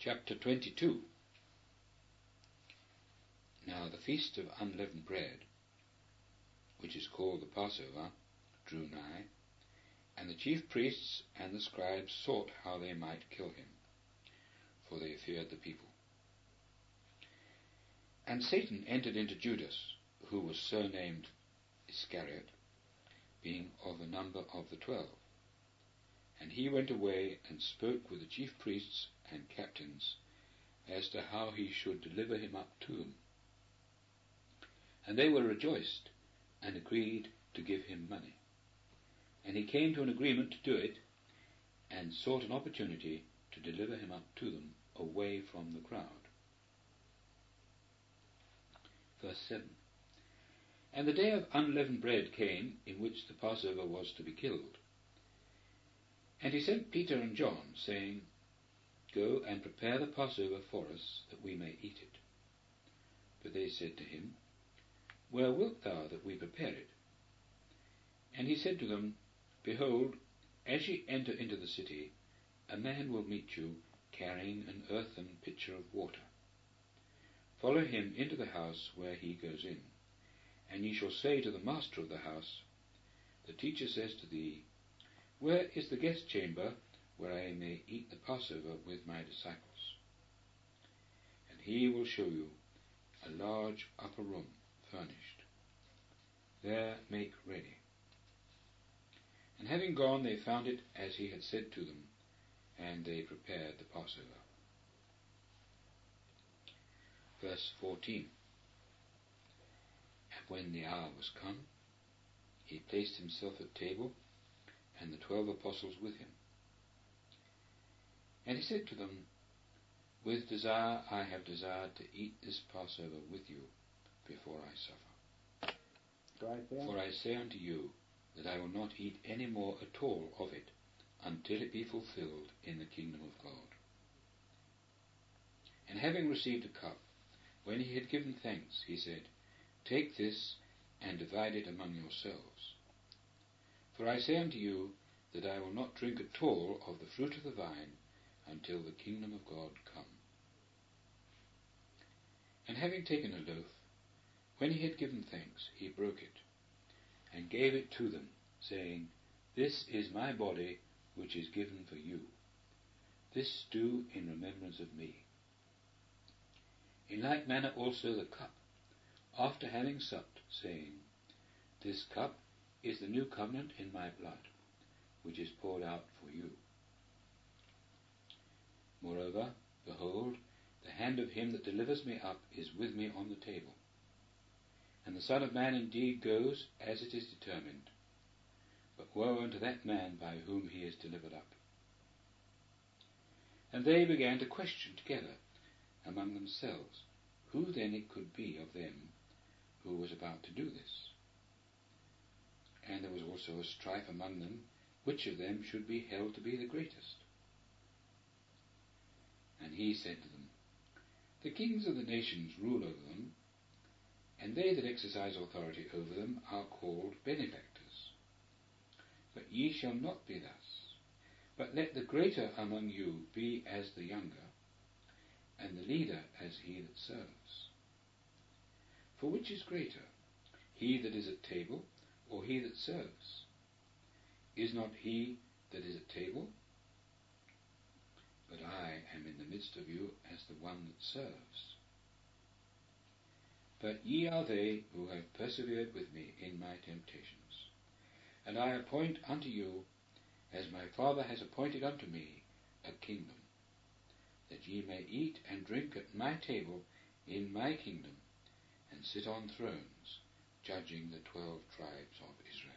Chapter 22. Now the feast of unleavened bread, which is called the Passover, drew nigh, and the chief priests and the scribes sought how they might kill him, for they feared the people. And Satan entered into Judas, who was surnamed Iscariot, being of the number of the 12. And he went away and spoke with the chief priests and captains as to how he should deliver him up to them. And they were rejoiced, and agreed to give him money. And he came to an agreement to do it, and sought an opportunity to deliver him up to them away from the crowd. Verse 7. And the day of unleavened bread came, in which the Passover was to be killed. And he sent Peter and John, saying, Go and prepare the Passover for us, that we may eat it. But they said to him, Where wilt thou that we prepare it? And he said to them, Behold, as ye enter into the city, a man will meet you, carrying an earthen pitcher of water. Follow him into the house where he goes in, and ye shall say to the master of the house, The teacher says to thee, Where is the guest chamber, where I may eat the Passover with my disciples? And he will show you a large upper room, furnished. There make ready. And having gone, they found it as he had said to them, and they prepared the Passover. Verse 14. And when the hour was come, he placed himself at table, and the 12 apostles with him. And he said to them, With desire I have desired to eat this Passover with you before I suffer. For I say unto you, that I will not eat any more at all of it, until it be fulfilled in the kingdom of God. And having received a cup, when he had given thanks, he said, Take this, and divide it among yourselves. For I say unto you, that I will not drink at all of the fruit of the vine, until the kingdom of God come. And having taken a loaf, when he had given thanks, he broke it, and gave it to them, saying, This is my body, which is given for you. This do in remembrance of me. In like manner also the cup, after having supped, saying, This cup is the new covenant in my blood, which is poured out for you. Moreover, behold, the hand of him that delivers me up is with me on the table. And the Son of Man indeed goes as it is determined, but woe unto that man by whom he is delivered up. And they began to question together among themselves, who then it could be of them who was about to do this. And there was also a strife among them, which of them should be held to be the greatest. And he said to them, The kings of the nations rule over them, and they that exercise authority over them are called benefactors. But ye shall not be thus, but let the greater among you be as the younger, and the leader as he that serves. For which is greater, he that is at table, or he that serves? Is not he that is at table? But I am in the midst of you as the one that serves. But ye are they who have persevered with me in my temptations. And I appoint unto you, as my Father has appointed unto me, a kingdom, that ye may eat and drink at my table in my kingdom, and sit on thrones, judging the 12 tribes of Israel.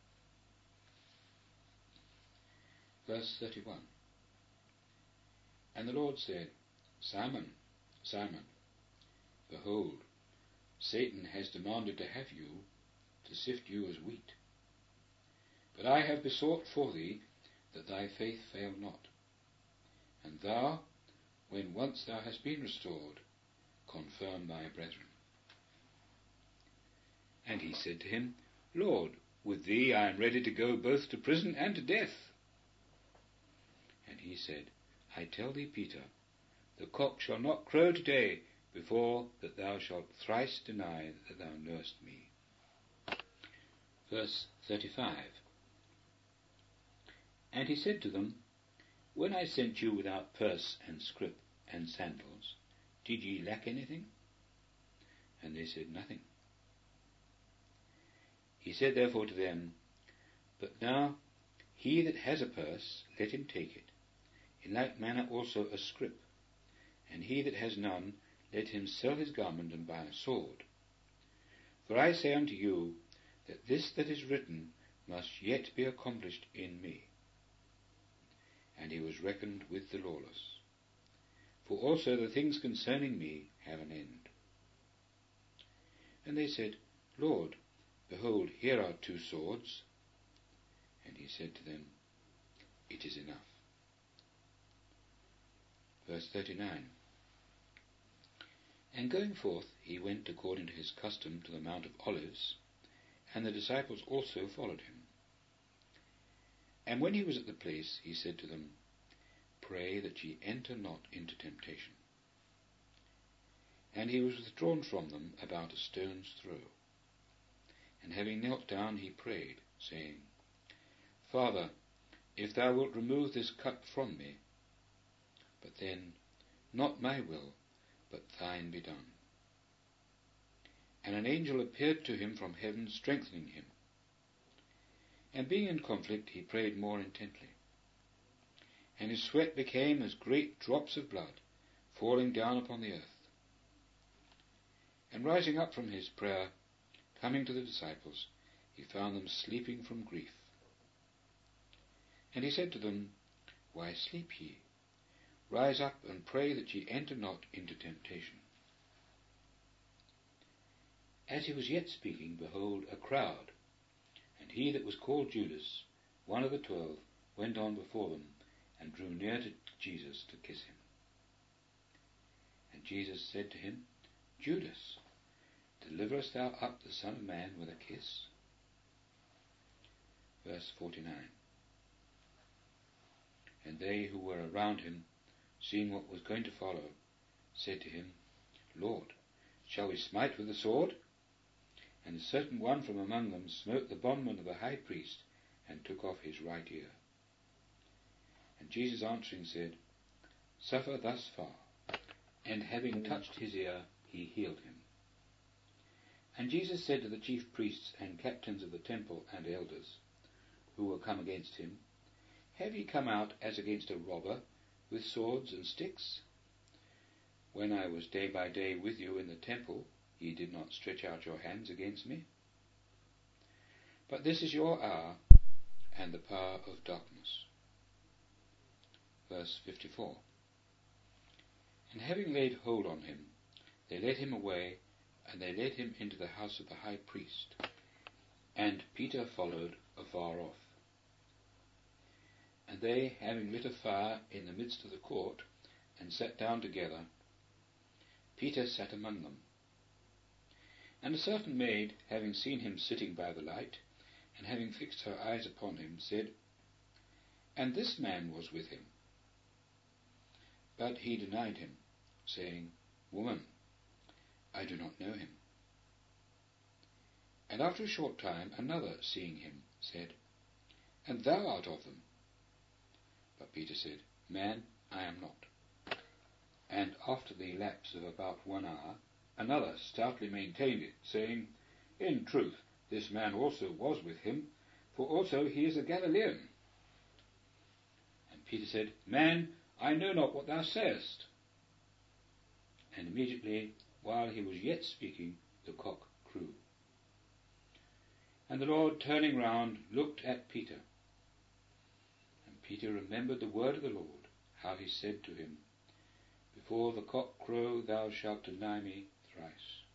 Verse 31. And the Lord said, Simon, Simon, behold, Satan has demanded to have you, to sift you as wheat. But I have besought for thee, that thy faith fail not. And thou, when once thou hast been restored, confirm thy brethren. And he said to him, Lord, with thee I am ready to go both to prison and to death. And he said, I tell thee, Peter, the cock shall not crow today before that thou shalt thrice deny that thou knowest me. Verse 35. And he said to them, When I sent you without purse and scrip and sandals, did ye lack anything? And they said, Nothing. He said therefore to them, But now he that has a purse, let him take it, in like manner also a scrip, and he that has none, let him sell his garment and buy a sword. For I say unto you, that this that is written must yet be accomplished in me. And he was reckoned with the lawless. For also the things concerning me have an end. And they said, Lord, behold, here are 2 swords. And he said to them, It is enough. Verse 39. And going forth, he went according to his custom to the Mount of Olives, and the disciples also followed him. And when he was at the place, he said to them, Pray that ye enter not into temptation. And he was withdrawn from them about a stone's throw. And having knelt down, he prayed, saying, Father, if thou wilt remove this cup from me, but then not my will, but thine be done. And an angel appeared to him from heaven, strengthening him. And being in conflict, he prayed more intently. And his sweat became as great drops of blood falling down upon the earth. And rising up from his prayer, coming to the disciples, he found them sleeping from grief. And he said to them, Why sleep ye? Rise up and pray that ye enter not into temptation. As he was yet speaking, behold, a crowd, and he that was called Judas, one of the 12, went on before them, and drew near to Jesus to kiss him. And Jesus said to him, Judas, deliverest thou up the Son of Man with a kiss? Verse 49. And they who were around him, seeing what was going to follow, said to him, Lord, shall we smite with the sword? And a certain one from among them smote the bondman of the high priest, and took off his right ear. And Jesus answering said, Suffer thus far. And having touched his ear, he healed him. And Jesus said to the chief priests and captains of the temple and elders, who were come against him, Have ye come out as against a robber, with swords and sticks? When I was day by day with you in the temple, ye did not stretch out your hands against me. But this is your hour, and the power of darkness. Verse 54. And having laid hold on him, they led him away, and they led him into the house of the high priest. And Peter followed afar off. And they, having lit a fire in the midst of the court, and sat down together, Peter sat among them. And a certain maid, having seen him sitting by the light, and having fixed her eyes upon him, said, And this man was with him. But he denied him, saying, Woman, I do not know him. And after a short time another, seeing him, said, And thou art of them. But Peter said, Man, I am not. And after the lapse of about 1 hour, another stoutly maintained it, saying, In truth, this man also was with him, for also he is a Galilean. And Peter said, Man, I know not what thou sayest. And immediately, while he was yet speaking, the cock crew. And the Lord, turning round, looked at Peter. And Peter remembered the word of the Lord, how he said to him, Before the cock crow, thou shalt deny me thrice.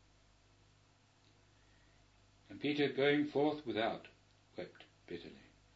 And Peter, going forth without, wept bitterly.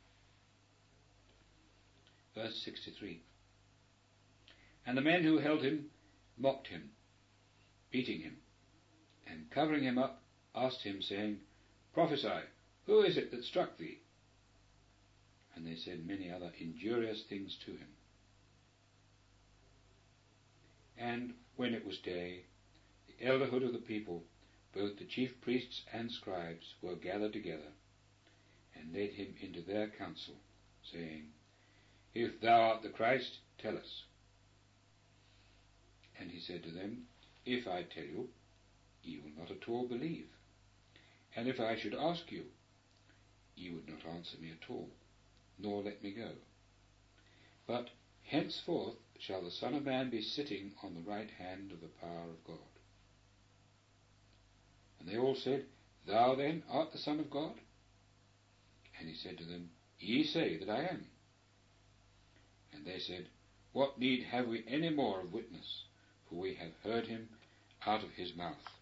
Verse 63. And the men who held him mocked him, beating him, and covering him up, asked him, saying, Prophesy, who is it that struck thee? And they said many other injurious things to him. And when it was day, the elderhood of the people, both the chief priests and scribes, were gathered together, and led him into their council, saying, If thou art the Christ, tell us. And he said to them, If I tell you, ye will not at all believe. And if I should ask you, ye would not answer me at all, nor let me go. But henceforth shall the Son of Man be sitting on the right hand of the power of God. And they all said, Thou then art the Son of God? And he said to them, Ye say that I am. And they said, What need have we any more of witness? For we have heard him out of his mouth.